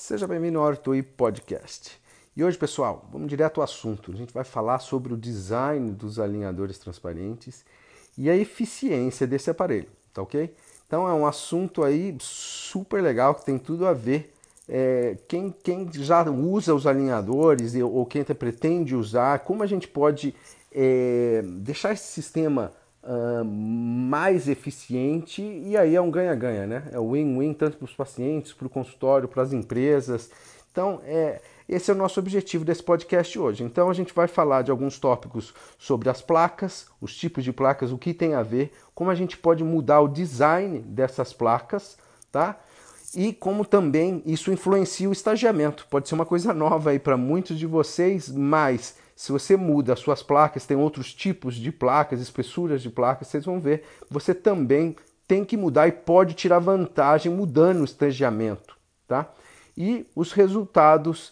Seja bem-vindo ao Ortoi Podcast. E hoje, pessoal, vamos direto ao assunto. A gente vai falar sobre o design dos alinhadores transparentes e a eficiência desse aparelho, tá ok? Então é um assunto aí super legal que tem tudo a ver. Quem já usa os alinhadores ou quem pretende usar, como a gente pode deixar esse sistema mais eficiente, e aí é um ganha-ganha, né? É um win-win tanto para os pacientes, para o consultório, para as empresas. Então, esse é o nosso objetivo desse podcast hoje. Então, a gente vai falar de alguns tópicos sobre as placas, os tipos de placas, o que tem a ver, como a gente pode mudar o design dessas placas, tá? E como também isso influencia o estagiamento. Pode ser uma coisa nova aí para muitos de vocês, mas se você muda as suas placas, tem outros tipos de placas, espessuras de placas, vocês vão ver, você também tem que mudar e pode tirar vantagem mudando o estagiamento, tá? E os resultados,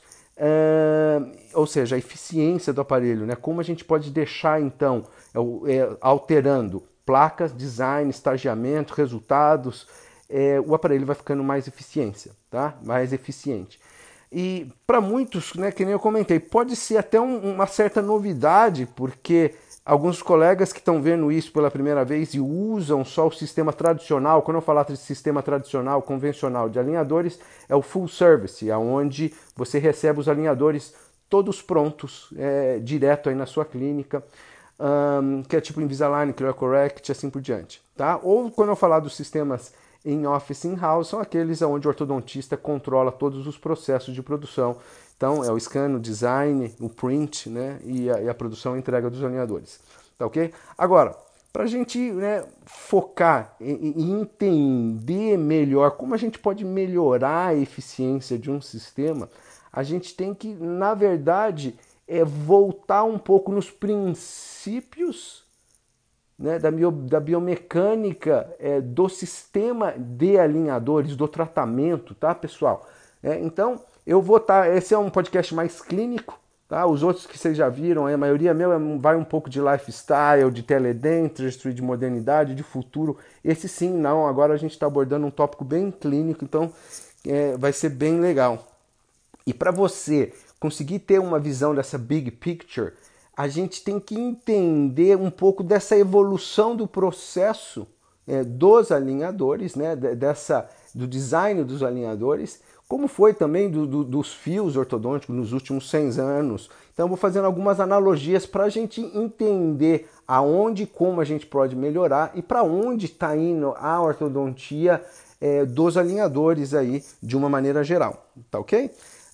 ou seja, a eficiência do aparelho, né? Como a gente pode deixar então, alterando placas, design, estagiamento, resultados, o aparelho vai ficando mais eficiência, tá? Mais eficiente. E para muitos, né, que nem eu comentei, pode ser até uma certa novidade, porque alguns colegas que estão vendo isso pela primeira vez e usam só o sistema tradicional, quando eu falar de sistema tradicional, convencional de alinhadores, é o full service, onde você recebe os alinhadores todos prontos, direto aí na sua clínica, que é tipo Invisalign, ClearCorrect, assim por diante, tá? Ou quando eu falar dos sistemas em office in-house, são aqueles onde o ortodontista controla todos os processos de produção. Então, é o scan, o design, o print, né, e a produção e entrega dos alinhadores. Tá ok? Agora, para a gente, né, focar e entender melhor como a gente pode melhorar a eficiência de um sistema, a gente tem que, na verdade, voltar um pouco nos princípios, né, da biomecânica do sistema de alinhadores, do tratamento, tá, pessoal? Então, eu vou estar. Esse é um podcast mais clínico, tá? Os outros que vocês já viram, a maioria meu vai um pouco de lifestyle, de teledentistry, de modernidade, de futuro. Esse sim, não. Agora a gente está abordando um tópico bem clínico, então vai ser bem legal. E para você conseguir ter uma visão dessa big picture, a gente tem que entender um pouco dessa evolução do processo dos alinhadores, né, do design dos alinhadores, como foi também dos fios ortodônticos nos últimos 100 anos. Então, eu vou fazendo algumas analogias para a gente entender aonde e como a gente pode melhorar e para onde está indo a ortodontia dos alinhadores aí de uma maneira geral, tá ok?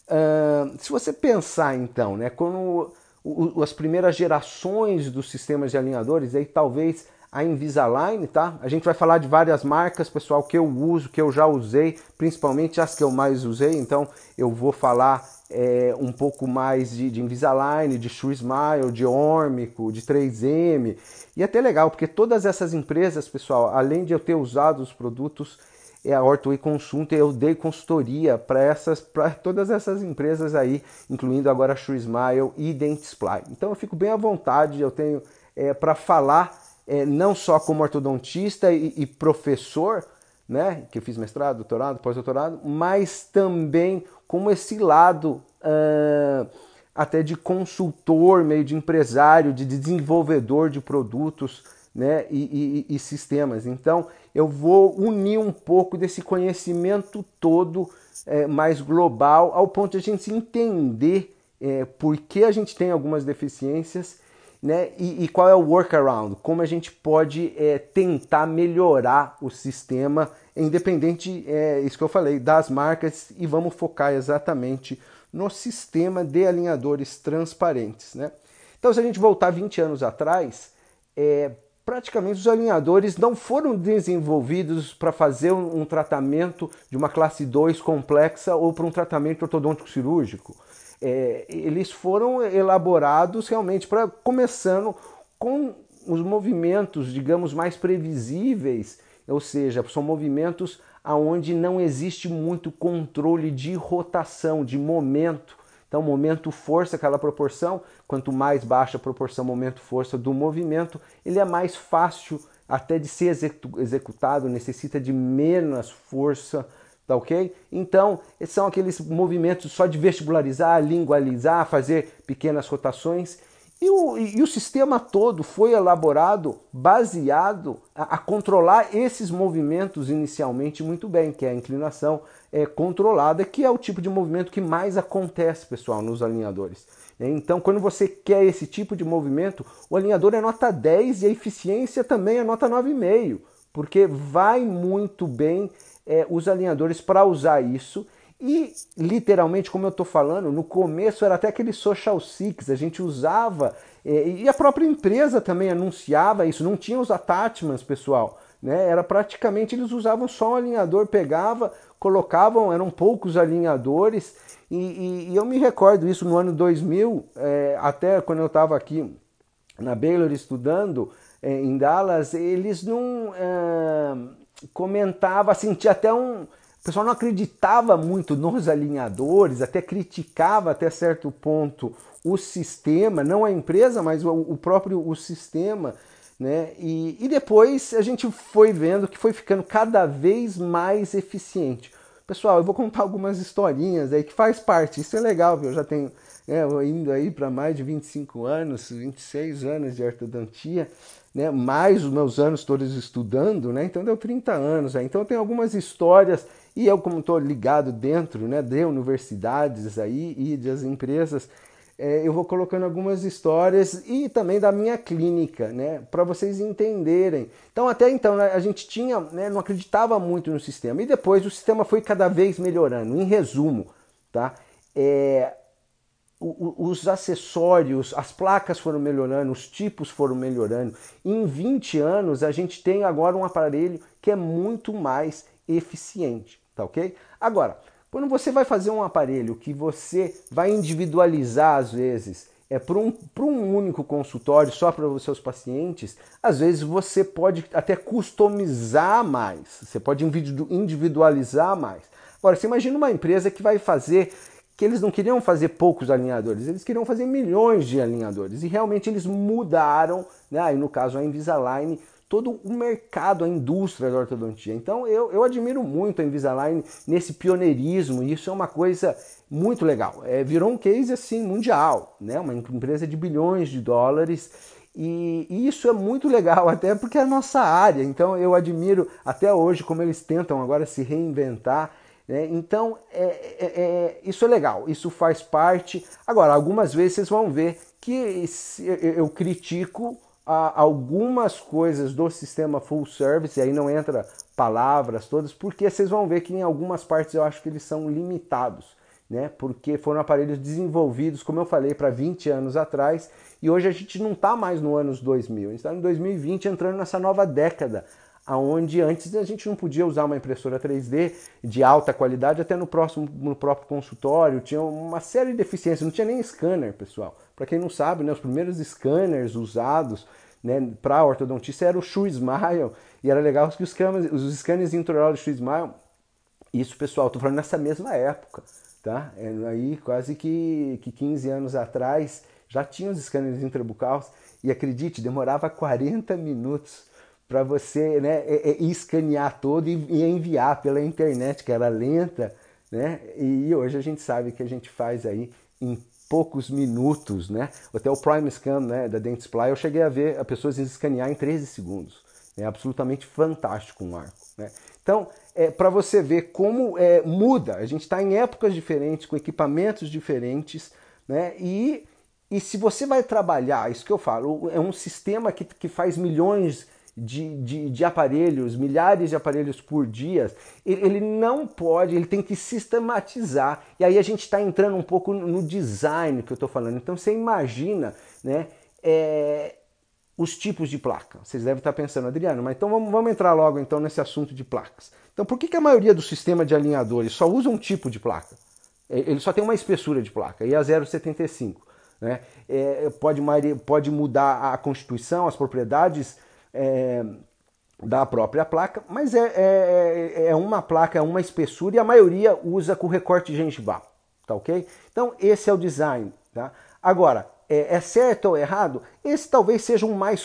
Se você pensar então, né, quando as primeiras gerações dos sistemas de alinhadores, aí talvez a Invisalign, tá? A gente vai falar de várias marcas, pessoal, que eu uso, que eu já usei, principalmente as que eu mais usei, então eu vou falar um pouco mais de Invisalign, de SureSmile, de Ormico, de 3M, e é até legal, porque todas essas empresas, pessoal, além de eu ter usado os produtos, a Ortho e Consulta, eu dei consultoria para todas essas empresas aí, incluindo agora a SureSmile e Dentsply. Então eu fico bem à vontade, eu tenho para falar não só como ortodontista e professor, né, que eu fiz mestrado, doutorado, pós-doutorado, mas também como esse lado até de consultor, meio de empresário, de desenvolvedor de produtos, né, e sistemas. Então, eu vou unir um pouco desse conhecimento todo mais global, ao ponto de a gente entender por que a gente tem algumas deficiências, né, e qual é o workaround, como a gente pode tentar melhorar o sistema, independente, isso que eu falei, das marcas, e vamos focar exatamente no sistema de alinhadores transparentes, né? Então, se a gente voltar 20 anos atrás, praticamente os alinhadores não foram desenvolvidos para fazer um tratamento de uma classe 2 complexa ou para um tratamento ortodôntico cirúrgico. Eles foram elaborados realmente começando com os movimentos, digamos, mais previsíveis, ou seja, são movimentos onde não existe muito controle de rotação, de momento. Então, momento-força, aquela proporção, quanto mais baixa a proporção momento-força do movimento, ele é mais fácil até de ser executado, necessita de menos força tá ok? Então, são aqueles movimentos só de vestibularizar, lingualizar, fazer pequenas rotações. E o sistema todo foi elaborado baseado a controlar esses movimentos inicialmente muito bem, que é a inclinação controlada, que é o tipo de movimento que mais acontece, pessoal, nos alinhadores. Então, quando você quer esse tipo de movimento, o alinhador é nota 10 e a eficiência também é nota 9,5, porque vai muito bem os alinhadores para usar isso. E, literalmente, como eu estou falando, no começo era até aquele Social Six, a gente usava, e a própria empresa também anunciava isso, não tinha os attachments, pessoal, né? Era praticamente, eles usavam só um alinhador, pegava, colocavam, eram poucos alinhadores, e eu me recordo isso no ano 2000, até quando eu estava aqui na Baylor estudando, em Dallas, eles não comentavam, assim, tinha até um... O pessoal não acreditava muito nos alinhadores, até criticava até certo ponto o sistema, não a empresa, mas o próprio o sistema, né? E depois a gente foi vendo que foi ficando cada vez mais eficiente. Pessoal, eu vou contar algumas historinhas aí que faz parte, isso é legal, viu? Eu já tenho indo aí para mais de 25 anos, 26 anos de ortodontia, né? Mais os meus anos todos estudando, né? Então deu 30 anos. Então eu tenho algumas histórias. E eu, como estou ligado dentro, né, de universidades aí e das empresas, eu vou colocando algumas histórias e também da minha clínica, né, para vocês entenderem. Então, até então, né, a gente tinha, né, não acreditava muito no sistema. E depois o sistema foi cada vez melhorando. Em resumo, tá? Os acessórios, as placas foram melhorando, os tipos foram melhorando. Em 20 anos, a gente tem agora um aparelho que é muito mais eficiente, tá ok? Agora, quando você vai fazer um aparelho que você vai individualizar, às vezes, para um único consultório, só para os seus pacientes, às vezes você pode até customizar mais, você pode individualizar mais. Agora, você imagina uma empresa que vai fazer, que eles não queriam fazer poucos alinhadores, eles queriam fazer milhões de alinhadores, e realmente eles mudaram, né? Aí no caso a Invisalign, todo o mercado, a indústria da ortodontia. Então eu admiro muito a Invisalign nesse pioneirismo, e isso é uma coisa muito legal. Virou um case assim mundial, né? Uma empresa de bilhões de dólares, e isso é muito legal, até porque é a nossa área. Então eu admiro até hoje como eles tentam agora se reinventar. Então, isso é legal, isso faz parte. Agora, algumas vezes vocês vão ver que eu critico algumas coisas do sistema full service, e aí não entra palavras todas, porque vocês vão ver que em algumas partes eu acho que eles são limitados, né? Porque foram aparelhos desenvolvidos, como eu falei, para 20 anos atrás, e hoje a gente não está mais no anos 2000, a gente está em 2020 entrando nessa nova década, onde antes a gente não podia usar uma impressora 3D de alta qualidade até no próprio consultório, tinha uma série de deficiências, não tinha nem scanner, pessoal. Para quem não sabe, né, os primeiros scanners usados, né, para ortodontista era o ShoeSmile, e era legal que os scanners intraorais do ShoeSmile, isso, pessoal, estou falando nessa mesma época, tá? Aí quase que 15 anos atrás já tinha os scanners intrabucais, e acredite, demorava 40 minutos para você, né, escanear todo e enviar pela internet, que era lenta, né? E hoje a gente sabe que a gente faz aí em poucos minutos, né? Até o Prime Scan, né, da Dentsply, eu cheguei a ver a pessoas escanear em 13 segundos. É absolutamente fantástico um arco, né? Então, para você ver como muda, a gente está em épocas diferentes, com equipamentos diferentes, né? E se você vai trabalhar, isso que eu falo, é um sistema que faz milhões de aparelhos, milhares de aparelhos por dia, ele não pode, ele tem que sistematizar. E aí a gente está entrando um pouco no design que eu estou falando. Então você imagina, né, os tipos de placa. Vocês devem estar pensando, Adriano, mas então vamos entrar logo então nesse assunto de placas. Então por que a maioria do sistema de alinhadores só usa um tipo de placa? Ele só tem uma espessura de placa, e a 0,75. Né? Pode mudar a constituição, as propriedades da própria placa, mas é uma placa, é uma espessura, e a maioria usa com recorte gengival, tá ok? Então esse é o design, tá? Agora, é certo ou errado? Esse talvez seja o mais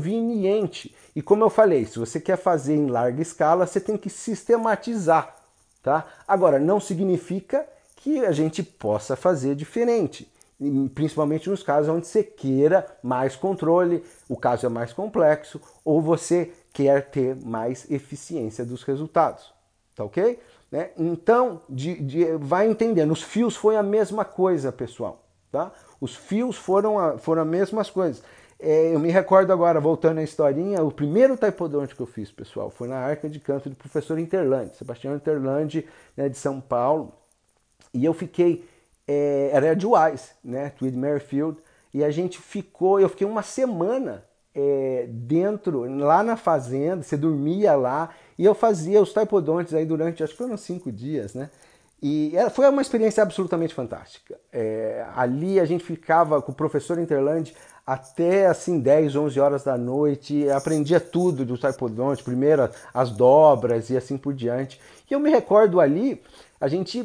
conveniente, e como eu falei, se você quer fazer em larga escala, você tem que sistematizar, tá? Agora, não significa que a gente possa fazer diferente, principalmente nos casos onde você queira mais controle, o caso é mais complexo, ou você quer ter mais eficiência dos resultados, tá ok? Né? Então, vai entendendo, os fios foi a mesma coisa, pessoal, tá? Os fios foram as mesmas coisas. Eu me recordo agora, voltando à historinha, o primeiro taipodonte que eu fiz, pessoal, foi na Arca de Canto do professor Interlandi, Sebastião Interlandi, né, de São Paulo. E eu fiquei, era de Wise, né, Tweed Merrifield, e a gente ficou, eu fiquei uma semana dentro, lá na fazenda, você dormia lá, e eu fazia os taipodontes aí durante, acho que foram 5 dias, né? E foi uma experiência absolutamente fantástica. Ali a gente ficava com o professor Interlandi até assim 10, 11 horas da noite, aprendia tudo do taipodonte, primeiro as dobras e assim por diante. E eu me recordo ali, a gente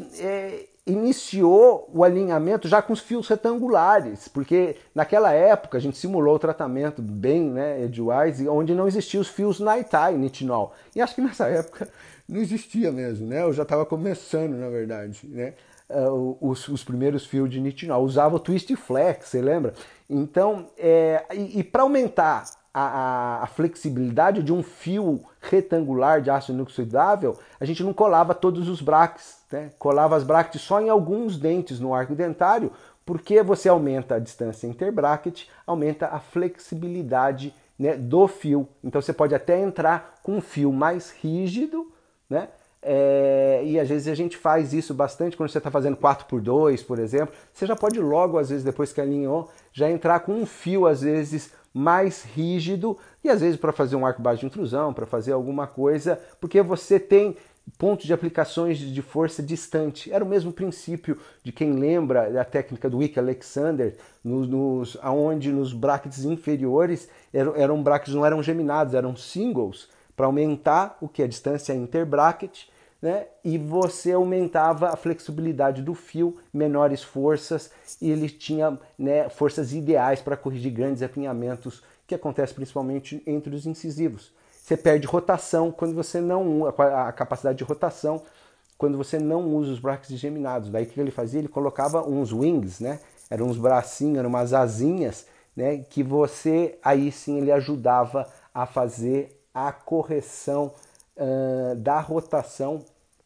iniciou o alinhamento já com os fios retangulares, porque naquela época a gente simulou o tratamento bem, né, edgewise, onde não existiam os fios Naitai, nitinol. E acho que nessa época não existia mesmo, né? Eu já estava começando, na verdade, né? Os primeiros fios de nitinol. Usava o Twist Flex, você lembra? Então, para aumentar a flexibilidade de um fio retangular de ácido inoxidável, a gente não colava todos os brackets, né? Colava as brackets só em alguns dentes no arco dentário, porque você aumenta a distância interbracket, aumenta a flexibilidade, né, do fio. Então você pode até entrar com um fio mais rígido, né? E às vezes a gente faz isso bastante quando você está fazendo 4x2, por exemplo. Você já pode logo, às vezes, depois que alinhou, já entrar com um fio, às vezes, mais rígido, e às vezes para fazer um arco baixo de intrusão, para fazer alguma coisa, porque você tem pontos de aplicações de força distante. Era o mesmo princípio de quem lembra da técnica do Wick Alexander, onde nos brackets inferiores eram brackets, não eram geminados, eram singles, para aumentar o que? A distância interbracket, né? E você aumentava a flexibilidade do fio, menores forças, e ele tinha, né, forças ideais para corrigir grandes apinhamentos, que acontece principalmente entre os incisivos. Você perde rotação quando você não, a capacidade de rotação quando você não usa os brackets geminados. Daí o que ele fazia? Ele colocava uns wings, né? Eram uns bracinhos, eram umas asinhas, né? Que você, aí sim, ele ajudava a fazer a correção da rotação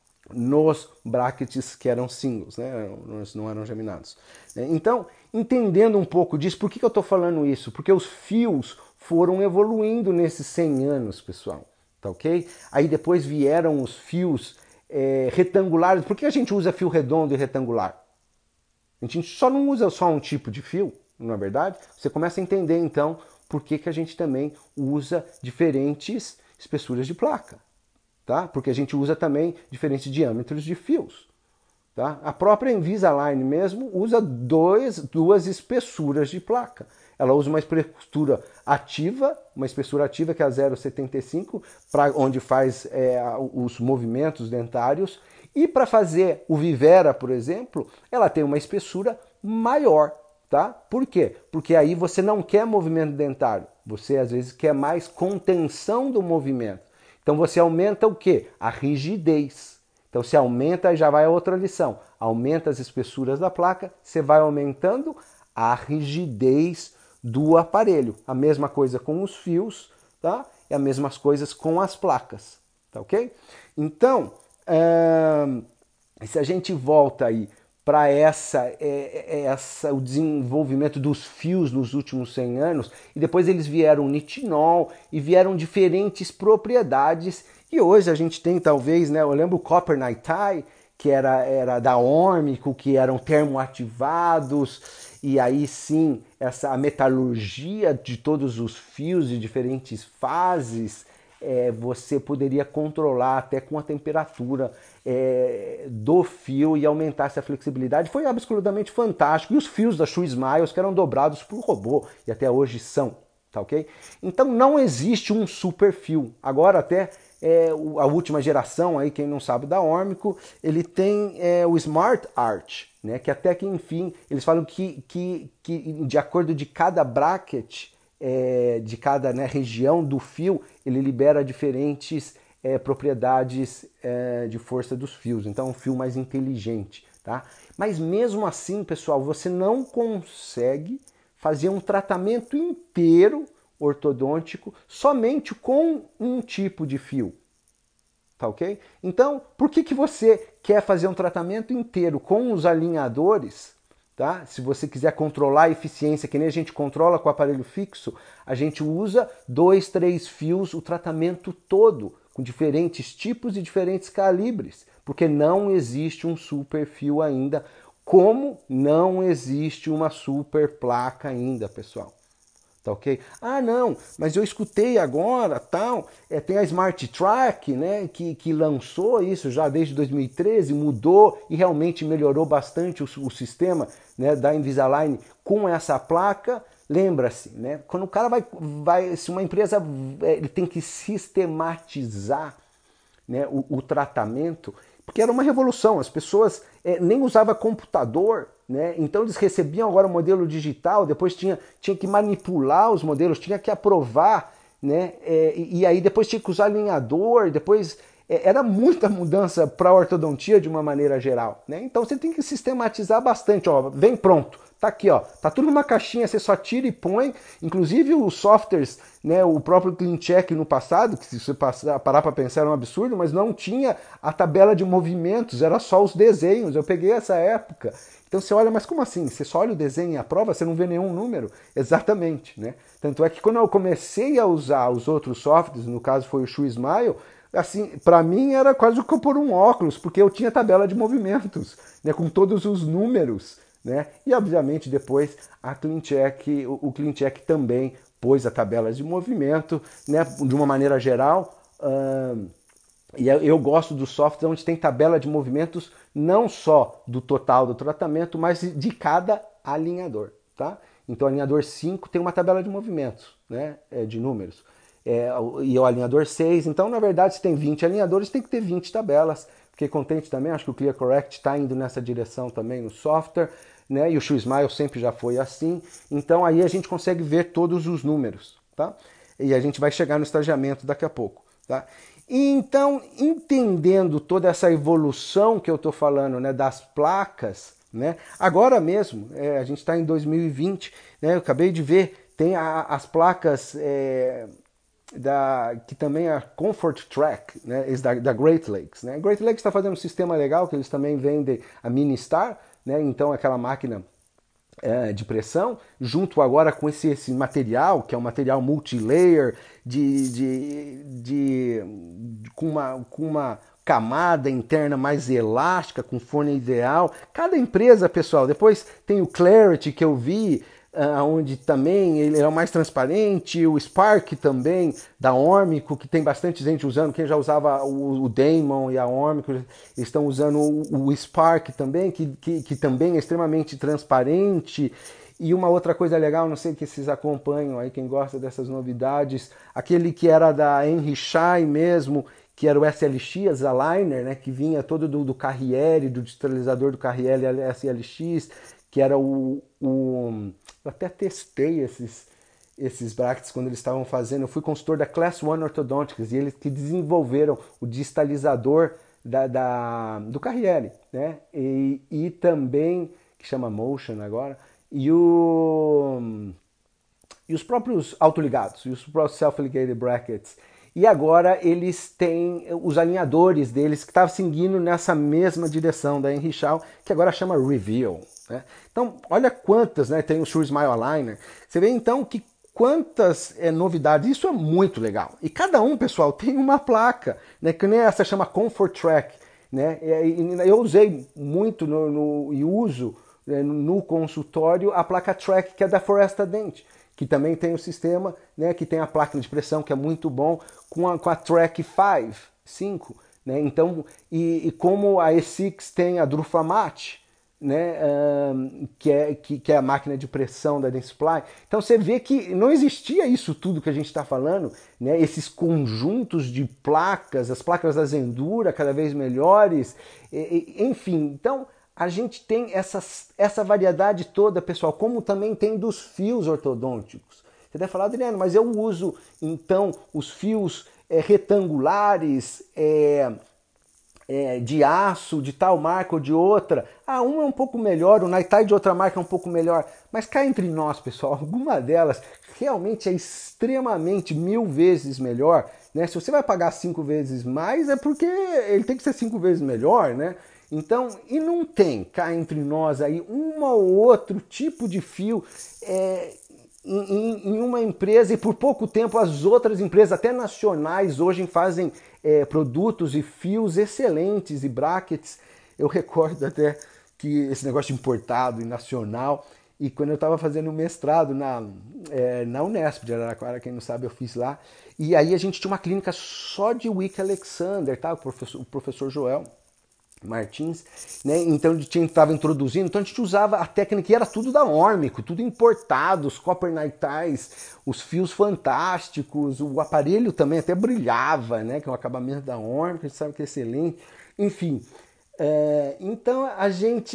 nos brackets que eram singles, né? Não eram geminados. Então, entendendo um pouco disso, por que eu estou falando isso? Porque os fios foram evoluindo nesses 100 anos, pessoal, tá ok? Aí depois vieram os fios retangulares. Por que a gente usa fio redondo e retangular? A gente só não usa só um tipo de fio, não é verdade? Você começa a entender, então, por que a gente também usa diferentes espessuras de placa. Tá? Porque a gente usa também diferentes diâmetros de fios. Tá? A própria Invisalign mesmo usa duas espessuras de placa. Ela usa uma espessura ativa que é a 0,75, onde faz os movimentos dentários. E para fazer o Vivera, por exemplo, ela tem uma espessura maior. Tá? Por quê? Porque aí você não quer movimento dentário. Você às vezes quer mais contenção do movimento. Então você aumenta o quê? A rigidez. Então você aumenta, já vai a outra lição. Aumenta as espessuras da placa, você vai aumentando a rigidez do aparelho. A mesma coisa com os fios, tá? E as mesmas coisas com as placas, tá ok? Então, se a gente volta aí para o desenvolvimento dos fios nos últimos 100 anos, e depois eles vieram nitinol e vieram diferentes propriedades, e hoje a gente tem talvez, né, eu lembro o Copper Night Tie, que era da Órmico, que eram termoativados, e aí sim, a metalurgia de todos os fios de diferentes fases, você poderia controlar até com a temperatura do fio e aumentar essa flexibilidade. Foi absolutamente fantástico. E os fios da Shoe Smiles que eram dobrados por robô e até hoje são, tá ok? Então não existe um super fio. Agora até a última geração, aí, quem não sabe da Órmico, ele tem o Smart Arch, né? Que até que enfim, eles falam que de acordo de cada bracket, de cada, né, região do fio, ele libera diferentes propriedades de força dos fios. Então é um fio mais inteligente, tá? Mas mesmo assim, pessoal, você não consegue fazer um tratamento inteiro ortodôntico somente com um tipo de fio. Tá ok? Então, por que você quer fazer um tratamento inteiro com os alinhadores? Tá? Se você quiser controlar a eficiência, que nem a gente controla com o aparelho fixo, a gente usa 2, 3 fios, o tratamento todo, com diferentes tipos e diferentes calibres, porque não existe um super fio ainda, como não existe uma super placa ainda, pessoal. Tá ok? Ah, não, mas eu escutei agora, tal, tem a Smart Track, né, que lançou isso já desde 2013, mudou e realmente melhorou bastante o sistema, né, da Invisalign com essa placa. Lembra-se, né, quando o cara se uma empresa ele tem que sistematizar, né, o tratamento, porque era uma revolução, as pessoas nem usavam computador, né? Então eles recebiam agora o modelo digital, depois tinha que manipular os modelos, tinha que aprovar, né? E aí depois tinha que usar alinhador, depois era muita mudança para a ortodontia de uma maneira geral, né? Então você tem que sistematizar bastante, ó, vem pronto. Tá aqui, ó, tá tudo numa caixinha, você só tira e põe. Inclusive os softwares, né, o próprio CleanCheck no passado, que se você parar para pensar era um absurdo, mas não tinha a tabela de movimentos, era só os desenhos. Eu peguei essa época. Então você olha, mas como assim? Você só olha o desenho e a prova, você não vê nenhum número? Exatamente, né? Tanto é que quando eu comecei a usar os outros softwares, no caso foi o ShoeSmile, assim, para mim era quase que eu pôr um óculos, porque eu tinha tabela de movimentos, né, com todos os números, né? E obviamente depois a CleanCheck, o CleanCheck também pôs a tabela de movimento, né, de uma maneira geral. E eu gosto do software onde tem tabela de movimentos não só do total do tratamento, mas de cada alinhador, tá? Então o alinhador 5 tem uma tabela de movimentos, né, de números. E o alinhador 6, então na verdade se tem 20 alinhadores, tem que ter 20 tabelas. Fiquei contente também, acho que o ClearCorrect está indo nessa direção também no software, né? E o ShoeSmile sempre já foi assim. Então aí a gente consegue ver todos os números, tá? E a gente vai chegar no estagiamento daqui a pouco, tá? Então, entendendo toda essa evolução que eu estou falando, né, das placas, né, agora mesmo, a gente está em 2020, né, eu acabei de ver, tem as placas que também é a Comfort Track, né, da Great Lakes. Né? Great Lakes está fazendo um sistema legal, que eles também vendem a Ministar, né, então aquela máquina de pressão, junto agora com esse material, que é um material multilayer, com uma camada interna mais elástica, com forno ideal. Cada empresa, pessoal, depois tem o Clarity que eu vi, onde também ele é o mais transparente, o Spark também, da Ormico, que tem bastante gente usando, quem já usava o Damon e a Ormico, estão usando o Spark também, que também é extremamente transparente. E uma outra coisa legal, não sei que vocês acompanham aí, quem gosta dessas novidades, aquele que era da Henry Schein mesmo, que era o SLX Aligner, né, que vinha todo do Carriere, do digitalizador do Carriere SLX, que era eu até testei esses brackets quando eles estavam fazendo. Eu fui consultor da Class One Orthodontics e eles que desenvolveram o digitalizador do Carriere, né? E também, que chama Motion agora, e os próprios autoligados, e os próprios self-ligated brackets. E agora eles têm os alinhadores deles que estavam seguindo nessa mesma direção da Henry Schein, que agora chama Reveal. Né? Então, olha quantas, né? Tem o ShoeSmile Aligner. Você vê então que quantas novidades, isso é muito legal. E cada um, pessoal, tem uma placa, né? Que nem essa chama Comfort Track. Né? Eu usei muito e uso no consultório a placa Track, que é da Foresta Dent, que também tem o sistema, né, que tem a placa de pressão, que é muito bom, com a Track 5, né? Então, e como a E6 tem a Drufamat, né, que é a máquina de pressão da Dentsply. Então você vê que não existia isso tudo que a gente está falando, né, esses conjuntos de placas, as placas da Zendura cada vez melhores, enfim. Então a gente tem essa variedade toda, pessoal, como também tem dos fios ortodônticos. Você deve falar, Adriano, mas eu uso então os fios retangulares, de aço, de tal marca ou de outra. Ah, uma é um pouco melhor, o Naitai de outra marca é um pouco melhor. Mas cá entre nós, pessoal, alguma delas realmente é extremamente 1000 vezes melhor. Né? Se você vai pagar 5 vezes mais, é porque ele tem que ser 5 vezes melhor, né? Então, e não tem cá entre nós aí um ou outro tipo de fio em uma empresa, e por pouco tempo as outras empresas, até nacionais, hoje fazem produtos e fios excelentes e brackets. Eu recordo até que esse negócio de importado e nacional, e quando eu estava fazendo mestrado na Unesp de Araraquara, quem não sabe eu fiz lá, e aí a gente tinha uma clínica só de Wick Alexander, tá? O professor Joel Martins, né? Então a gente estava introduzindo, então a gente usava a técnica e era tudo da Órmico, tudo importado, os copper nighties, os fios fantásticos, o aparelho também até brilhava, né? Que é um acabamento da Órmico, a gente sabe que é excelente, enfim. Então a gente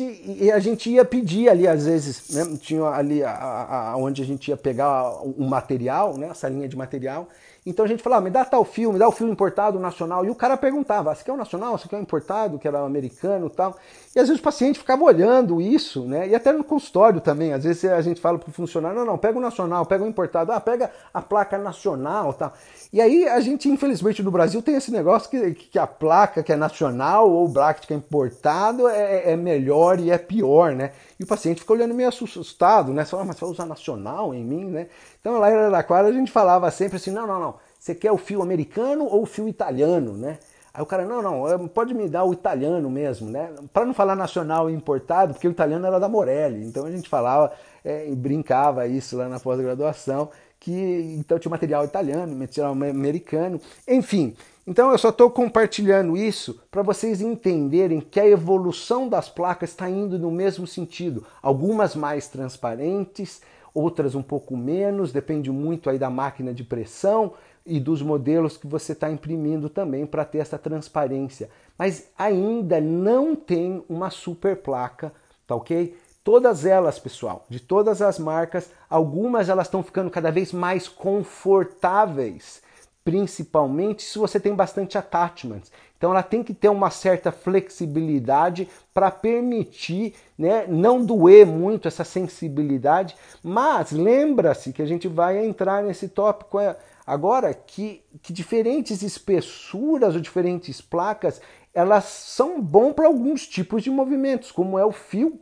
ia pedir ali, às vezes, né? Tinha ali onde a gente ia pegar o material, né? Essa linha de material. Então a gente falava, me dá tal fio, me dá o fio importado, nacional. E o cara perguntava, você quer o nacional, você quer o importado, que era o americano e tal. E às vezes o paciente ficava olhando isso, né? E até no consultório também. Às vezes a gente fala para o funcionário, não, pega o nacional, pega o importado. Ah, pega a placa nacional e tal. E aí a gente, infelizmente, no Brasil tem esse negócio que a placa que é nacional ou o bracket que é importado é melhor e é pior, né? E o paciente fica olhando meio assustado, né? Você fala, mas você vai usar nacional em mim, né? Então lá em Araraquara a gente falava sempre assim, não, você quer o fio americano ou o fio italiano, né? Aí o cara, não, pode me dar o italiano mesmo, né? Para não falar nacional e importado, porque o italiano era da Morelli, então a gente falava e brincava isso lá na pós-graduação, que então tinha material italiano, material americano, enfim. Então eu só estou compartilhando isso para vocês entenderem que a evolução das placas está indo no mesmo sentido. Algumas mais transparentes, outras um pouco menos, depende muito aí da máquina de pressão e dos modelos que você está imprimindo também para ter essa transparência. Mas ainda não tem uma super placa, tá ok? Todas elas, pessoal, de todas as marcas, algumas elas estão ficando cada vez mais confortáveis, principalmente se você tem bastante attachments. Então ela tem que ter uma certa flexibilidade para permitir, né, não doer muito essa sensibilidade, mas lembra-se que a gente vai entrar nesse tópico agora que diferentes espessuras ou diferentes placas, elas são bom para alguns tipos de movimentos, como é o fio,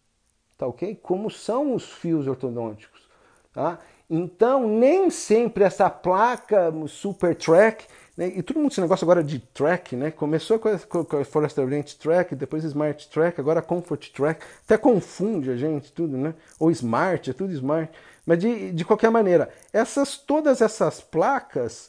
tá ok? Como são os fios ortodônticos, tá? Então, nem sempre essa placa Super Track, né? E todo mundo esse negócio agora de track, né? Começou com a Forest Oriented Track, depois Smart Track, agora Comfort Track, até confunde a gente tudo, né? Ou Smart, é tudo Smart. Mas de qualquer maneira, todas essas placas,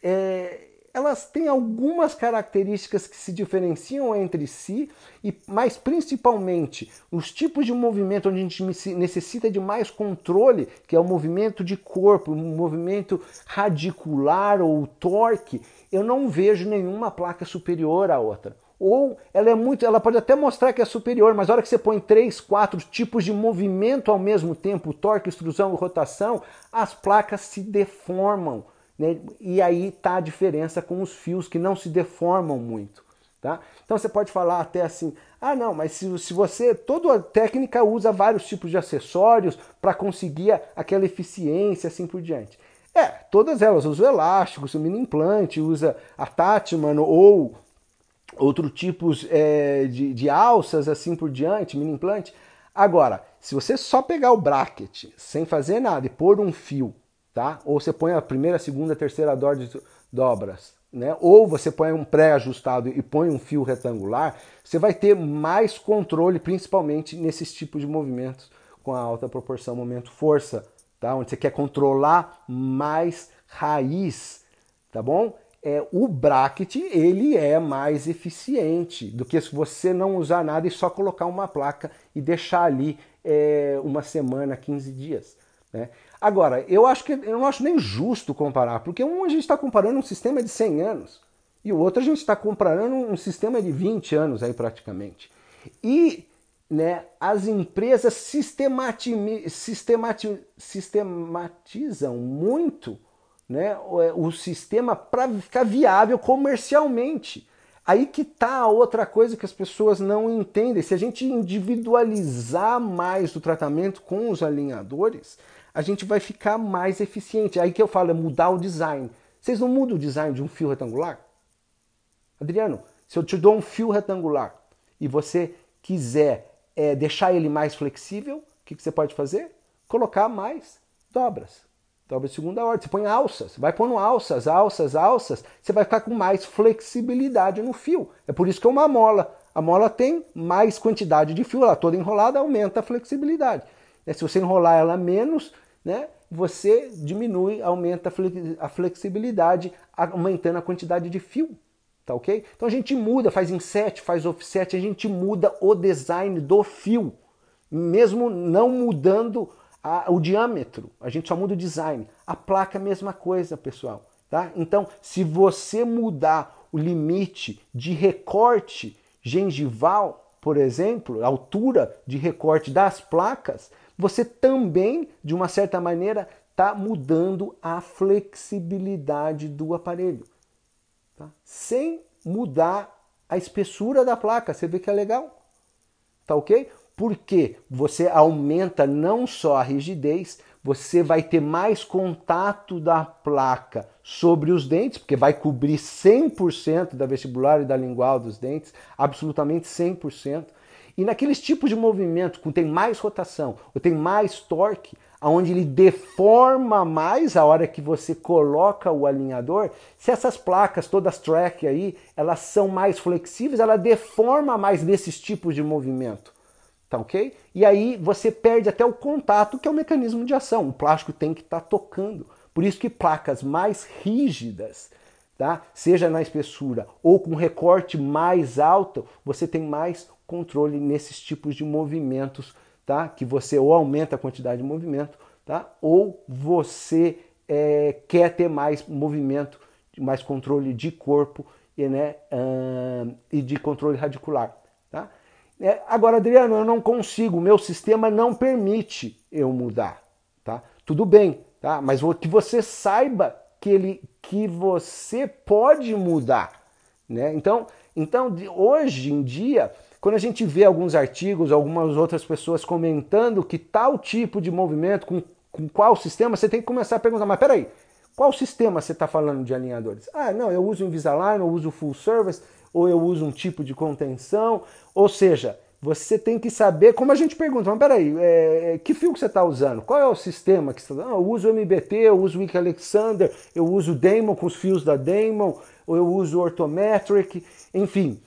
elas têm algumas características que se diferenciam entre si, mas principalmente os tipos de movimento onde a gente necessita de mais controle, que é o movimento de corpo, o movimento radicular ou torque, eu não vejo nenhuma placa superior à outra. Ou ela pode até mostrar que é superior, mas na hora que você põe 3, 4 tipos de movimento ao mesmo tempo, torque, extrusão e rotação, as placas se deformam, né? E aí está a diferença com os fios que não se deformam muito. Tá? Então você pode falar até assim, não, mas se você, toda a técnica usa vários tipos de acessórios para conseguir aquela eficiência, assim por diante. Todas elas, usa o elástico, usa o mini implante, usa attachment ou outros tipos de alças, assim por diante, mini implante. Agora, se você só pegar o bracket sem fazer nada e pôr um fio, tá? Ou você põe a primeira, segunda, terceira dobras, né? Ou você põe um pré-ajustado e põe um fio retangular, você vai ter mais controle, principalmente nesses tipos de movimentos com a alta proporção momento-força, tá? Onde você quer controlar mais raiz, tá bom? O bracket ele é mais eficiente do que se você não usar nada e só colocar uma placa e deixar ali uma semana, 15 dias. Né? Agora, eu não acho nem justo comparar, porque a gente está comparando um sistema de 100 anos e o outro a gente está comparando um sistema de 20 anos aí praticamente. E né, as empresas sistematizam muito, né, o sistema para ficar viável comercialmente. Aí que tá a outra coisa que as pessoas não entendem. Se a gente individualizar mais o tratamento com os alinhadores, a gente vai ficar mais eficiente. Aí que eu falo, é mudar o design. Vocês não mudam o design de um fio retangular? Adriano, se eu te dou um fio retangular e você quiser deixar ele mais flexível, o que você pode fazer? Colocar mais dobras. Dobra de segunda ordem. Você põe alças, vai pondo alças, alças, alças, você vai ficar com mais flexibilidade no fio. É por isso que é uma mola. A mola tem mais quantidade de fio, ela toda enrolada aumenta a flexibilidade. Se você enrolar ela menos, né, você diminui, aumenta a flexibilidade, aumentando a quantidade de fio. Tá ok? Então a gente muda, faz inset, faz offset, a gente muda o design do fio, mesmo não mudando o diâmetro, a gente só muda o design. A placa é a mesma coisa, pessoal. Tá? Então, se você mudar o limite de recorte gengival, por exemplo, a altura de recorte das placas, você também, de uma certa maneira, está mudando a flexibilidade do aparelho. Tá? Sem mudar a espessura da placa. Você vê que é legal? Tá ok? Porque você aumenta não só a rigidez, você vai ter mais contato da placa sobre os dentes, porque vai cobrir 100% da vestibular e da lingual dos dentes, absolutamente 100%. E naqueles tipos de movimento, que tem mais rotação ou tem mais torque, onde ele deforma mais a hora que você coloca o alinhador, se essas placas, todas track aí, elas são mais flexíveis, ela deforma mais nesses tipos de movimento. Tá ok? E aí você perde até o contato, que é o mecanismo de ação. O plástico tem que estar tocando. Por isso que placas mais rígidas, tá? Seja na espessura ou com recorte mais alto, você tem mais controle nesses tipos de movimentos, tá? Que você ou aumenta a quantidade de movimento, tá? Ou você quer ter mais movimento, mais controle de corpo e de controle radicular, tá? Agora, Adriano, eu não consigo, meu sistema não permite eu mudar, tá? Tudo bem, tá? Mas que você saiba que você pode mudar, né? Então, hoje em dia, quando a gente vê alguns artigos, algumas outras pessoas comentando que tal tipo de movimento, com qual sistema, você tem que começar a perguntar, mas peraí, qual sistema você está falando de alinhadores? Ah, não, eu uso Invisalign, eu uso Full Service, ou eu uso um tipo de contenção, ou seja, você tem que saber, como a gente pergunta, mas peraí, que fio que você está usando? Qual é o sistema que você está usando? Eu uso MBT, eu uso Wick Alexander, eu uso Damon com os fios da Damon, ou eu uso Orthometric, enfim.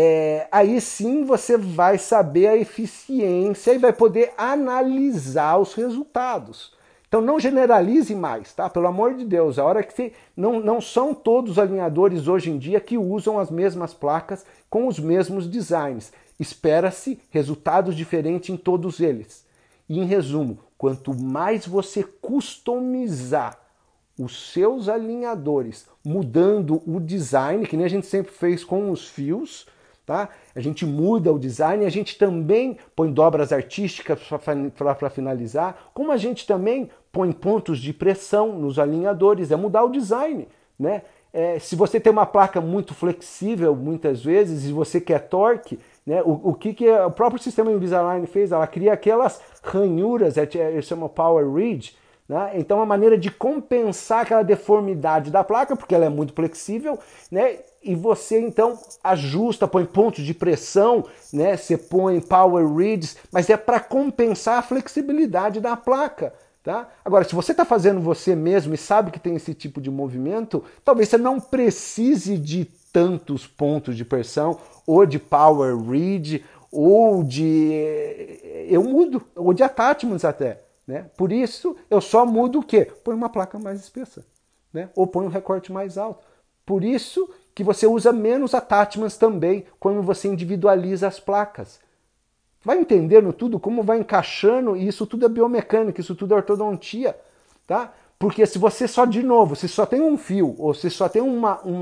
Aí sim você vai saber a eficiência e vai poder analisar os resultados. Então não generalize mais, tá? Pelo amor de Deus, a hora que você... Não são todos os alinhadores hoje em dia que usam as mesmas placas com os mesmos designs. Espera-se resultados diferentes em todos eles. E em resumo, quanto mais você customizar os seus alinhadores, mudando o design, que nem a gente sempre fez com os fios, tá? A gente muda o design, a gente também põe dobras artísticas para finalizar, como a gente também põe pontos de pressão nos alinhadores, é mudar o design, né? Se você tem uma placa muito flexível, muitas vezes, e você quer torque, né? O que o próprio sistema Invisalign fez? Ela cria aquelas ranhuras, eles chamam Power Ridge, né? Então, uma maneira de compensar aquela deformidade da placa, porque ela é muito flexível, né? E você então ajusta, põe pontos de pressão, né? Você põe power ridges, mas é para compensar a flexibilidade da placa, tá? Agora, se você está fazendo você mesmo e sabe que tem esse tipo de movimento, talvez você não precise de tantos pontos de pressão, ou de power ridge, ou de... eu mudo, ou de attachments até, né? Por isso, eu só mudo o quê? Põe uma placa mais espessa, né? Ou põe um recorte mais alto. Por isso que você usa menos attachments também quando você individualiza as placas. Vai entendendo tudo, como vai encaixando, e isso tudo é biomecânica, isso tudo é ortodontia, tá? Porque se você só, de novo, se só tem um fio, ou se só tem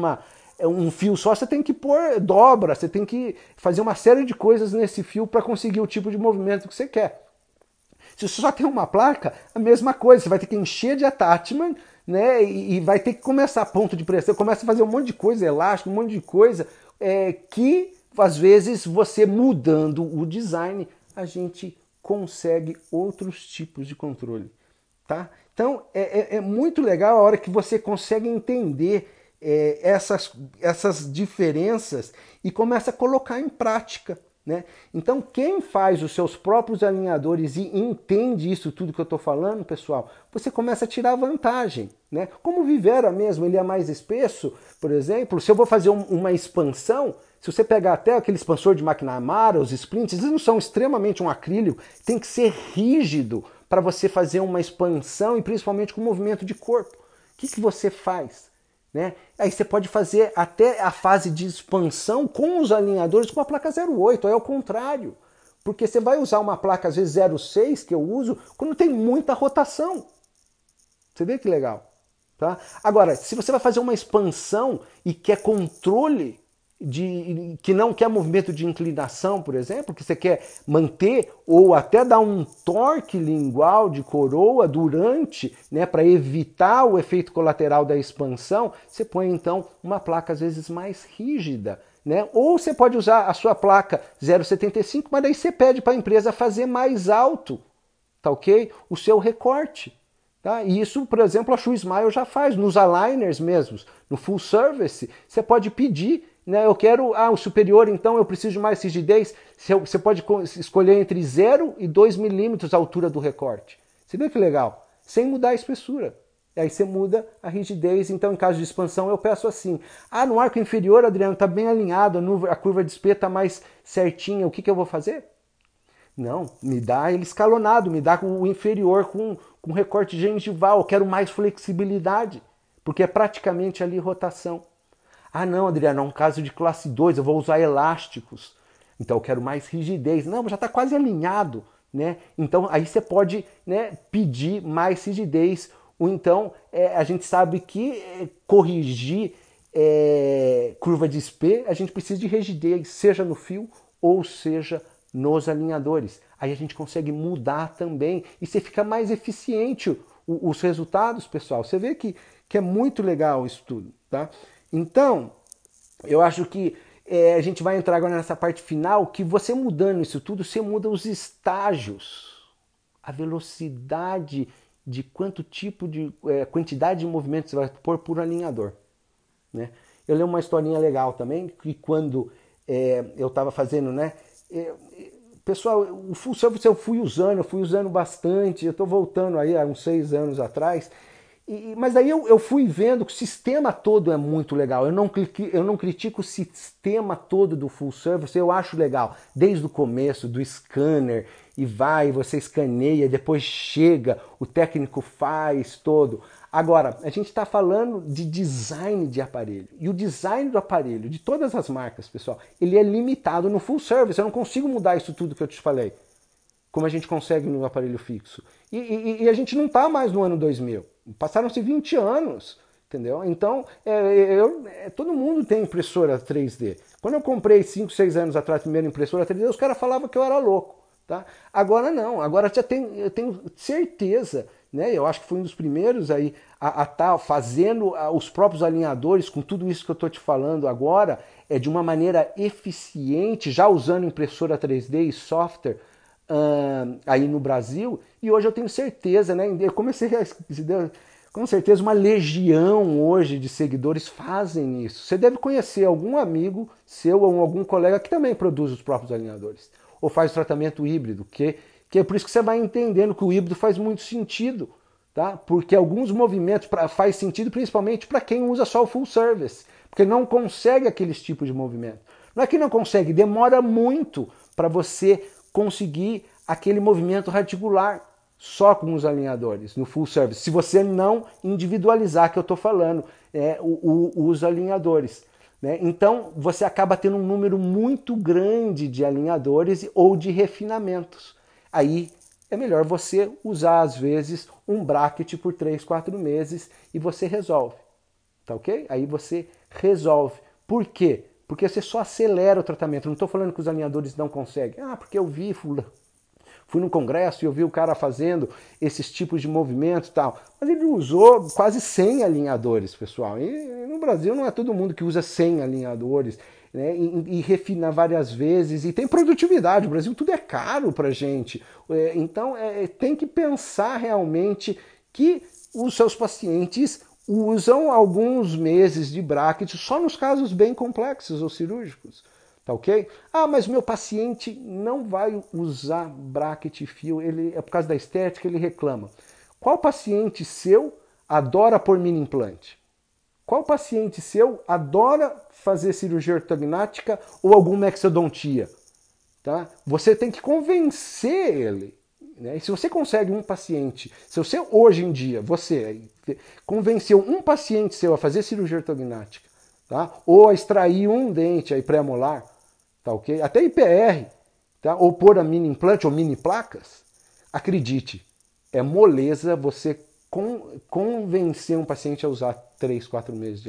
um fio só, você tem que pôr dobra, você tem que fazer uma série de coisas nesse fio para conseguir o tipo de movimento que você quer. Se você só tem uma placa, a mesma coisa, você vai ter que encher de attachment, né? E vai ter que começar ponto de pressão, começa a fazer um monte de coisa, elástico, um monte de coisa, que às vezes você mudando o design, a gente consegue outros tipos de controle. Tá? Então é muito legal a hora que você consegue entender essas diferenças e começa a colocar em prática. Né? Então, quem faz os seus próprios alinhadores e entende isso tudo que eu estou falando, pessoal, você começa a tirar vantagem. Né? Como o Vivera mesmo, ele é mais espesso, por exemplo, se eu vou fazer uma expansão, se você pegar até aquele expansor de McNamara, os splints, eles não são extremamente um acrílico, tem que ser rígido para você fazer uma expansão e principalmente com movimento de corpo. O que você faz? Né? Aí você pode fazer até a fase de expansão com os alinhadores com a placa 08, aí é o contrário. Porque você vai usar uma placa, às vezes 06, que eu uso, quando tem muita rotação. Você vê que legal? Tá? Agora, se você vai fazer uma expansão e quer controle, que não quer movimento de inclinação, por exemplo, que você quer manter ou até dar um torque lingual de coroa durante, né, para evitar o efeito colateral da expansão, você põe então uma placa às vezes mais rígida. Né? Ou você pode usar a sua placa 0,75, mas daí você pede para a empresa fazer mais alto, tá ok? O seu recorte. Tá? E isso, por exemplo, a Shoe Smile já faz, nos aligners mesmos, no full service, você pode pedir, né, eu quero o superior, então eu preciso de mais rigidez, você pode escolher entre 0 e 2 milímetros a altura do recorte. Você vê que legal? Sem mudar a espessura. E aí você muda a rigidez, então em caso de expansão eu peço assim, no arco inferior, Adriano, está bem alinhado, a curva de espelho está mais certinha, o que eu vou fazer? Não, me dá ele escalonado, me dá o inferior com recorte gengival, eu quero mais flexibilidade, porque é praticamente ali rotação. Não, Adriano, é um caso de classe 2, eu vou usar elásticos, então eu quero mais rigidez. Não, já está quase alinhado, né? Então aí você pode, né, pedir mais rigidez, ou então a gente sabe que corrigir curva de SP, a gente precisa de rigidez, seja no fio ou seja nos alinhadores. Aí a gente consegue mudar também e você fica mais eficiente os resultados, pessoal. Você vê que é muito legal isso tudo, tá? Então, eu acho que a gente vai entrar agora nessa parte final, que você mudando isso tudo, você muda os estágios, a velocidade de quanto tipo de quantidade de movimentos você vai pôr por alinhador. Né? Eu lembro uma historinha legal também, que quando eu estava fazendo, né? Pessoal, o full service eu fui usando bastante, eu estou voltando aí há uns 6 anos atrás, mas aí eu fui vendo que o sistema todo é muito legal. Eu não critico o sistema todo do full service, eu acho legal. Desde o começo, do scanner, e você escaneia, depois chega, o técnico faz todo. Agora, a gente está falando de design de aparelho. E o design do aparelho, de todas as marcas, pessoal, ele é limitado no full service. Eu não consigo mudar isso tudo que eu te falei, como a gente consegue no aparelho fixo. E a gente não está mais no ano 2000. Passaram-se 20 anos, entendeu? Então, todo mundo tem impressora 3D. Quando eu comprei 5, 6 anos atrás a primeira impressora 3D, os caras falavam que eu era louco. Tá? Agora não, agora eu tenho certeza, né? Eu acho que fui um dos primeiros aí a estar fazendo os próprios alinhadores com tudo isso que eu estou te falando agora, de uma maneira eficiente, já usando impressora 3D e software aí no Brasil, e hoje eu tenho certeza, né? Eu comecei com certeza uma legião hoje de seguidores fazem isso. Você deve conhecer algum amigo seu ou algum colega que também produz os próprios alinhadores ou faz o tratamento híbrido, que é por isso que você vai entendendo que o híbrido faz muito sentido, tá? Porque alguns movimentos faz sentido principalmente para quem usa só o full service, porque não consegue aqueles tipos de movimento. Não é que não consegue, demora muito para você conseguir aquele movimento radicular só com os alinhadores no full service, se você não individualizar, que eu estou falando, os alinhadores. Né? Então você acaba tendo um número muito grande de alinhadores ou de refinamentos. Aí é melhor você usar, às vezes, um bracket por 3, 4 meses e você resolve. Tá ok? Aí você resolve. Por quê? Porque você só acelera o tratamento. Não estou falando que os alinhadores não conseguem. Porque eu vi fui num congresso e eu vi o cara fazendo esses tipos de movimentos e tal. Mas ele usou quase 100 alinhadores, pessoal. E no Brasil não é todo mundo que usa 100 alinhadores, né? E refina várias vezes. E tem produtividade. O Brasil tudo é caro pra gente. Então tem que pensar realmente que os seus pacientes usam alguns meses de bracket só nos casos bem complexos ou cirúrgicos. Tá ok? Ah, mas meu paciente não vai usar bracket e fio, ele, é por causa da estética, ele reclama. Qual paciente seu adora pôr mini implante? Qual paciente seu adora fazer cirurgia ortognática ou alguma exodontia? Tá? Você tem que convencer ele. Né? E se você consegue um paciente, se você hoje em dia, você convenceu um paciente seu a fazer cirurgia ortognática, tá? Ou a extrair um dente aí pré-molar, tá ok? Até IPR, tá? Ou pôr a mini implante ou mini placas, acredite, é moleza você convencer um paciente a usar 3, 4 meses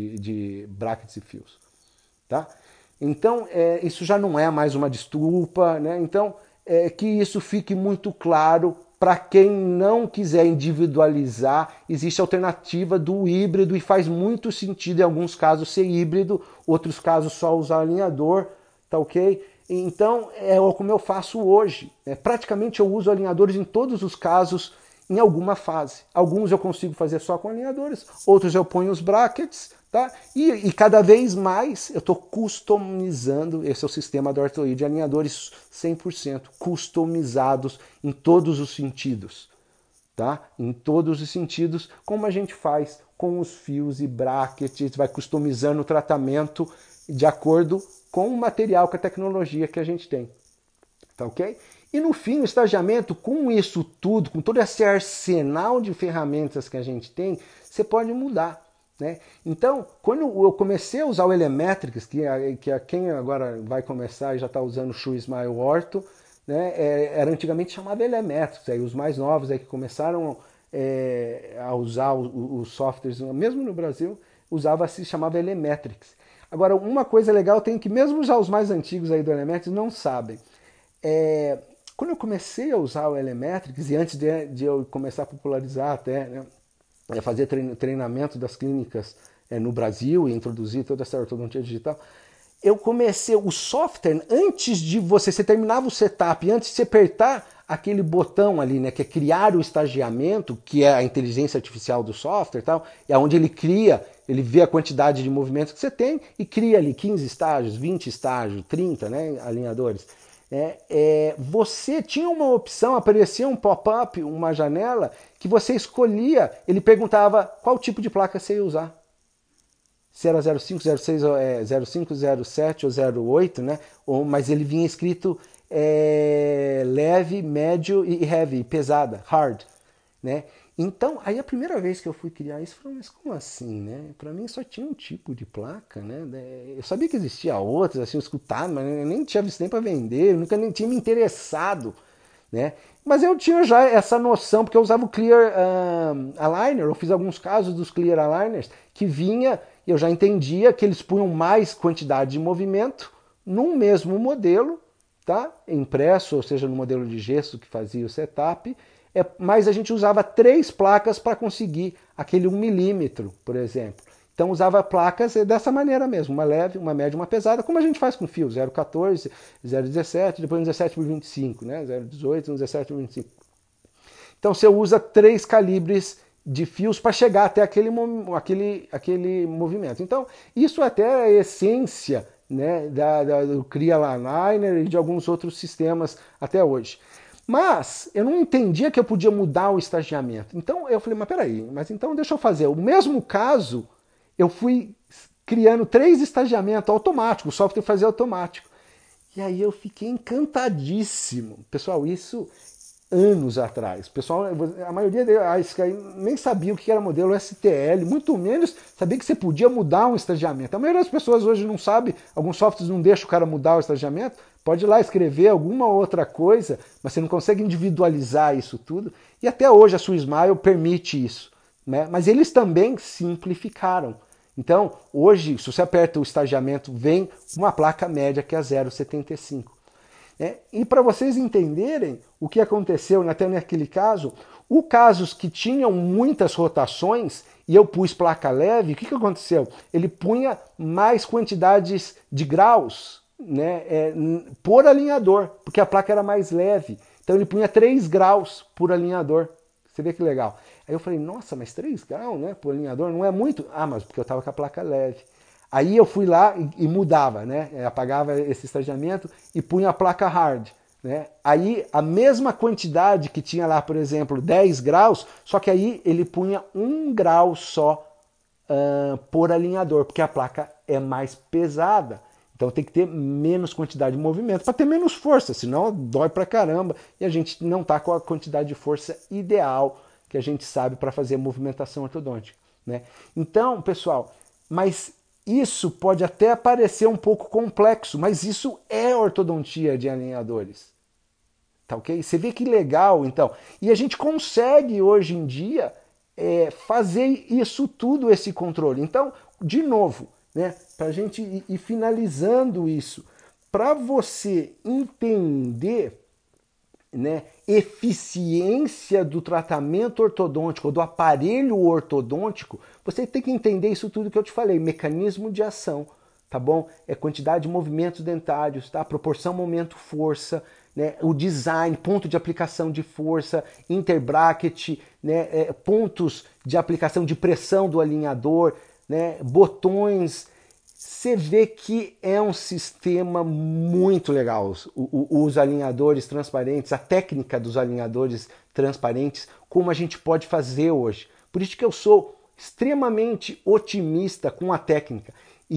de brackets e fios. Tá? Então, isso já não é mais uma desculpa, né? Então, que isso fique muito claro para quem não quiser individualizar, existe a alternativa do híbrido e faz muito sentido em alguns casos ser híbrido, outros casos só usar alinhador, tá ok? Então, como eu faço hoje. Praticamente eu uso alinhadores em todos os casos, em alguma fase. Alguns eu consigo fazer só com alinhadores, outros eu ponho os brackets, tá? E cada vez mais eu estou customizando, esse é o sistema da Orthoid, alinhadores 100% customizados em todos os sentidos. Tá? Em todos os sentidos, como a gente faz com os fios e brackets, vai customizando o tratamento de acordo com o material, com a tecnologia que a gente tem. Tá ok? E no fim, o estagiamento, com isso tudo, com todo esse arsenal de ferramentas que a gente tem, você pode mudar. Né? Então, quando eu comecei a usar o Elemetrics, que quem agora vai começar e já está usando o ShoeSmile Ortho, né? Era antigamente chamado Elemetrics, aí os mais novos aí que começaram a usar os softwares, mesmo no Brasil, se chamava Elemetrics. Agora, uma coisa legal tem que mesmo já os mais antigos aí do Elemetrics não sabem. Quando eu comecei a usar o Elemetrics, e antes de eu começar a popularizar até, né, fazer treinamento das clínicas no Brasil e introduzir toda essa ortodontia digital, eu comecei o software, antes de você terminava o setup, antes de você apertar aquele botão ali, né, que é criar o estagiamento, que é a inteligência artificial do software, tal, é onde ele cria, ele vê a quantidade de movimentos que você tem e cria ali 15 estágios, 20 estágios, 30, né, alinhadores. Você tinha uma opção, aparecia um pop-up, uma janela, que você escolhia, ele perguntava qual tipo de placa você ia usar. Se era 05, 06, 05, 07 ou 08, né? Mas ele vinha escrito leve, médio e heavy, pesada, hard. Né? Então, aí a primeira vez que eu fui criar isso, eu falei, mas como assim, né? Para mim só tinha um tipo de placa, né? Eu sabia que existia outras, assim, eu escutava, mas eu nem tinha visto nem para vender, eu nunca nem tinha me interessado, né? Mas eu tinha já essa noção, porque eu usava o Clear Aligner, eu fiz alguns casos dos Clear Aligners, que vinha, eu já entendia que eles punham mais quantidade de movimento num mesmo modelo, tá? Impresso, ou seja, no modelo de gesso que fazia o setup, mas a gente usava 3 placas para conseguir aquele 1 milímetro, por exemplo. Então usava placas dessa maneira mesmo, uma leve, uma média, uma pesada, como a gente faz com fio, 0,14, 0,17, depois um 17 por 25, né? 0,18, um 17 por 25. Então você usa 3 calibres de fios para chegar até aquele movimento. Então isso até é a essência, né, do Clear Aligner e de alguns outros sistemas até hoje. Mas eu não entendia que eu podia mudar o estagiamento. Então eu falei, mas peraí, mas então deixa eu fazer. O mesmo caso, eu fui criando 3 estagiamentos automáticos, o software fazia automático. E aí eu fiquei encantadíssimo. Pessoal, isso anos atrás. Pessoal, a maioria nem sabia o que era modelo STL, muito menos sabia que você podia mudar um estagiamento. A maioria das pessoas hoje não sabe, alguns softwares não deixam o cara mudar o estagiamento. Pode ir lá escrever alguma outra coisa, mas você não consegue individualizar isso tudo. E até hoje a ShoeSmile permite isso. Né? Mas eles também simplificaram. Então, hoje, se você aperta o estagiamento, vem uma placa média que é a 0,75. E para vocês entenderem o que aconteceu até naquele caso, o casos que tinham muitas rotações e eu pus placa leve, o que aconteceu? Ele punha mais quantidades de graus, né, por alinhador, porque a placa era mais leve. Então ele punha 3 graus por alinhador. Você vê que legal. Aí eu falei, nossa, mas 3 graus, né, por alinhador não é muito? Ah, mas porque eu estava com a placa leve. Aí eu fui lá e mudava, né? Apagava esse estagiamento e punha a placa hard. Né? Aí a mesma quantidade que tinha lá, por exemplo, 10 graus, só que aí ele punha 1 grau só por alinhador, porque a placa é mais pesada. Então tem que ter menos quantidade de movimento para ter menos força, senão dói pra caramba e a gente não está com a quantidade de força ideal que a gente sabe para fazer movimentação ortodôntica. Né? Então, pessoal, mas isso pode até parecer um pouco complexo, mas isso é ortodontia de alinhadores. Tá ok? Você vê que legal, então. E a gente consegue hoje em dia fazer isso tudo, esse controle. Então, de novo, né, para a gente ir finalizando isso, para você entender, né, eficiência do tratamento ortodôntico, do aparelho ortodôntico, você tem que entender isso tudo que eu te falei, mecanismo de ação, tá bom? Quantidade de movimentos dentários, tá? Proporção, momento, força, né? O design, ponto de aplicação de força, interbracket, né? Pontos de aplicação de pressão do alinhador, né? Botões. Você vê que é um sistema muito legal, os alinhadores transparentes, a técnica dos alinhadores transparentes, como a gente pode fazer hoje. Por isso que eu sou extremamente otimista com a técnica.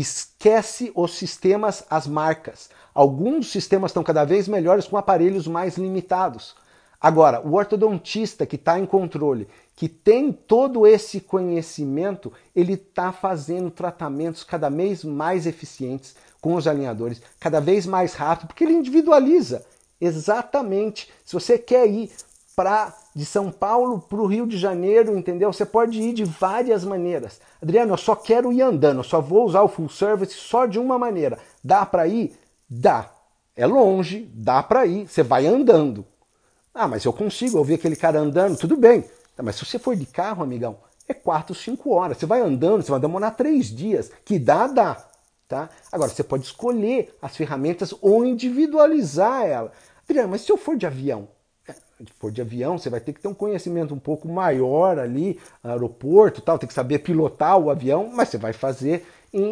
Esquece os sistemas, as marcas. Alguns sistemas estão cada vez melhores com aparelhos mais limitados. Agora, o ortodontista que está em controle, que tem todo esse conhecimento, ele está fazendo tratamentos cada vez mais eficientes com os alinhadores, cada vez mais rápido, porque ele individualiza. Exatamente. Se você quer ir de São Paulo para o Rio de Janeiro, entendeu? Você pode ir de várias maneiras. Adriano, eu só quero ir andando, eu só vou usar o full service só de uma maneira. Dá para ir? Dá. É longe, dá para ir, você vai andando. Ah, mas eu consigo, eu vi aquele cara andando, tudo bem. Mas se você for de carro, amigão, é 4, 5 horas. Você vai andando, você vai demorar 3 dias. Que dá. Tá? Agora, você pode escolher as ferramentas ou individualizar ela. Adriano, mas se eu for de avião? Se for de avião, você vai ter que ter um conhecimento um pouco maior ali, aeroporto, tal, tem que saber pilotar o avião, mas você vai fazer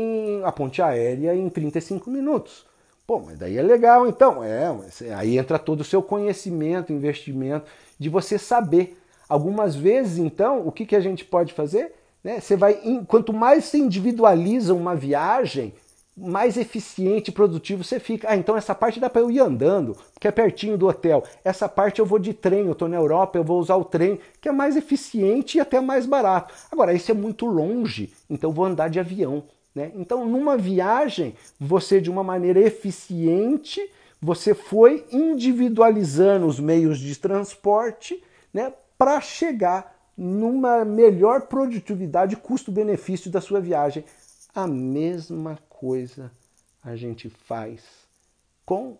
a ponte aérea em 35 minutos. Pô, mas daí é legal, então. Aí entra todo o seu conhecimento, investimento, de você saber. Algumas vezes, então, o que a gente pode fazer? Né? Quanto mais você individualiza uma viagem, mais eficiente e produtivo você fica. Ah, então essa parte dá para eu ir andando, porque é pertinho do hotel. Essa parte eu vou de trem, eu estou na Europa, eu vou usar o trem, que é mais eficiente e até mais barato. Agora, isso é muito longe, então eu vou andar de avião. Né? Então, numa viagem, você de uma maneira eficiente, você foi individualizando os meios de transporte, né, para chegar numa melhor produtividade custo-benefício da sua viagem. A mesma coisa a gente faz com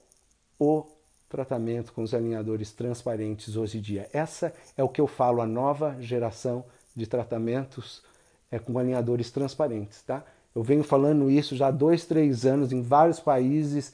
o tratamento com os alinhadores transparentes hoje em dia. Essa é o que eu falo, a nova geração de tratamentos com alinhadores transparentes, tá? Eu venho falando isso já há 2, 3 anos em vários países,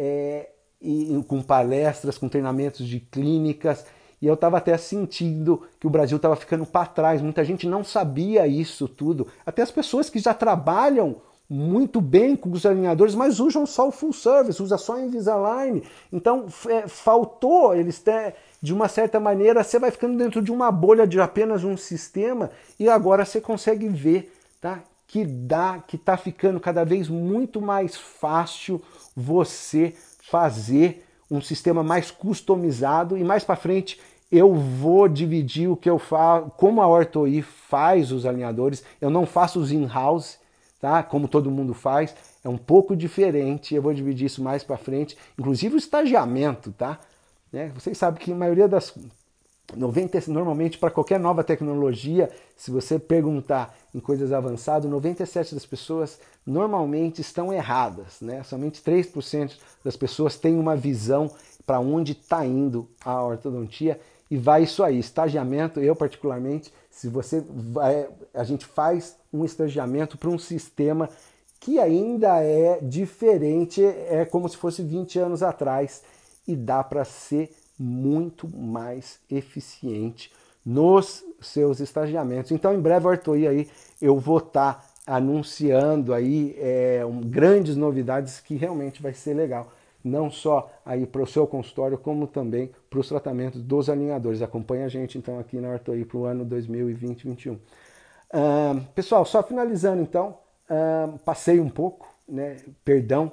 com palestras, com treinamentos de clínicas, e eu estava até sentindo que o Brasil estava ficando para trás. Muita gente não sabia isso tudo. Até as pessoas que já trabalham muito bem com os alinhadores, mas usam só o full service, usa só Invisalign. Então faltou, de uma certa maneira, você vai ficando dentro de uma bolha de apenas um sistema e agora você consegue ver, tá? Que está ficando cada vez muito mais fácil você fazer um sistema mais customizado, e mais para frente eu vou dividir o que eu faço, como a Ortho-i faz os alinhadores. Eu não faço os in-house, tá? Como todo mundo faz, é um pouco diferente, eu vou dividir isso mais para frente, inclusive o estagiamento, tá? Né? Vocês sabem que a maioria normalmente para qualquer nova tecnologia, se você perguntar em coisas avançadas, 97% das pessoas normalmente estão erradas, né? Somente 3% das pessoas têm uma visão para onde está indo a ortodontia e vai isso aí, estagiamento, eu particularmente, se você vai, a gente faz um estagiamento para um sistema que ainda é diferente, é como se fosse 20 anos atrás e dá para ser muito mais eficiente nos seus estagiamentos. Então, em breve, Ortoí aí, eu vou estar anunciando aí grandes novidades que realmente vai ser legal. Não só aí para o seu consultório, como também para os tratamentos dos alinhadores. Acompanhe a gente então aqui na Ortoí para o ano 2020-21. Pessoal, só finalizando então, passei um pouco, né? Perdão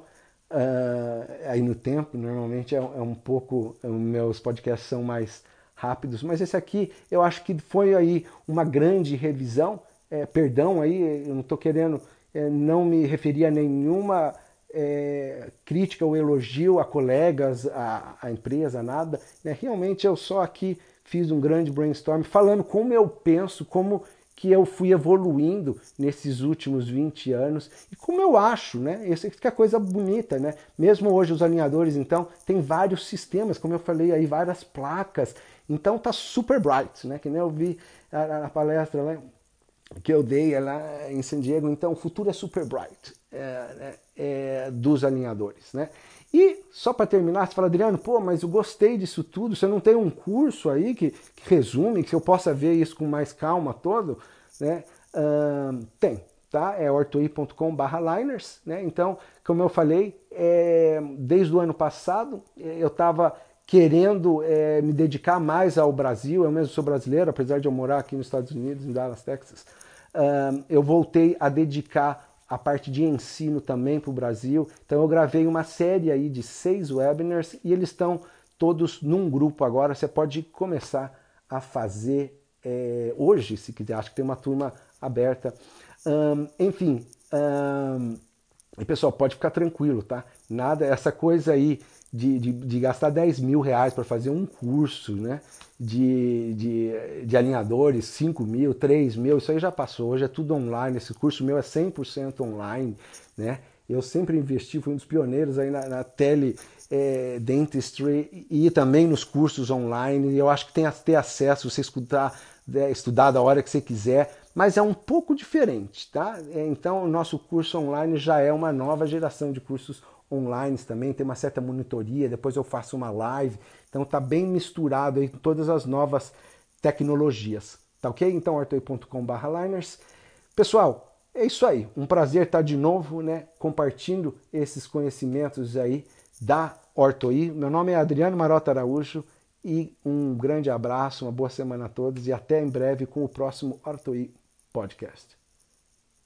aí no tempo, normalmente é um pouco, meus podcasts são mais rápidos, mas esse aqui eu acho que foi aí uma grande revisão, perdão aí, eu não estou querendo, não me referir a nenhuma crítica ou elogio a colegas, a empresa, nada, né? Realmente eu só aqui fiz um grande brainstorm falando como eu penso, como que eu fui evoluindo nesses últimos 20 anos e como eu acho, né? Isso que é coisa bonita, né? Mesmo hoje os alinhadores, então, tem vários sistemas, como eu falei aí, várias placas. Então tá super bright, né? Que nem eu vi na palestra lá que eu dei lá em San Diego. Então o futuro é super bright dos alinhadores, né? E só para terminar, você fala, Adriano, pô, mas eu gostei disso tudo, você não tem um curso aí que resume, que eu possa ver isso com mais calma todo, né? Tem, tá? É ortoi.com/liners, né? Então, como eu falei, desde o ano passado eu estava querendo me dedicar mais ao Brasil, eu mesmo sou brasileiro, apesar de eu morar aqui nos Estados Unidos, em Dallas, Texas, eu voltei a dedicar a parte de ensino também para o Brasil. Então eu gravei uma série aí de 6 webinars e eles estão todos num grupo agora. Você pode começar a fazer hoje, se quiser. Acho que tem uma turma aberta. Enfim, e pessoal, pode ficar tranquilo, tá? Nada, essa coisa aí de gastar 10 mil reais para fazer um curso, né? De alinhadores, 5 mil, 3 mil, isso aí já passou, hoje é tudo online, esse curso meu é 100% online, né? Eu sempre investi, fui um dos pioneiros aí na tele dentistry e também nos cursos online, e eu acho que tem a ter acesso, você estudar da hora que você quiser, mas é um pouco diferente, tá? Então o nosso curso online já é uma nova geração de cursos online também, tem uma certa monitoria, depois eu faço uma live, então tá bem misturado aí com todas as novas tecnologias, tá ok? Então ortoi.com/liners. Pessoal, é isso aí, um prazer estar de novo, né, compartilhando esses conhecimentos aí da Ortoi. Meu nome é Adriano Marota Araújo e um grande abraço, uma boa semana a todos e até em breve com o próximo Ortoi Podcast.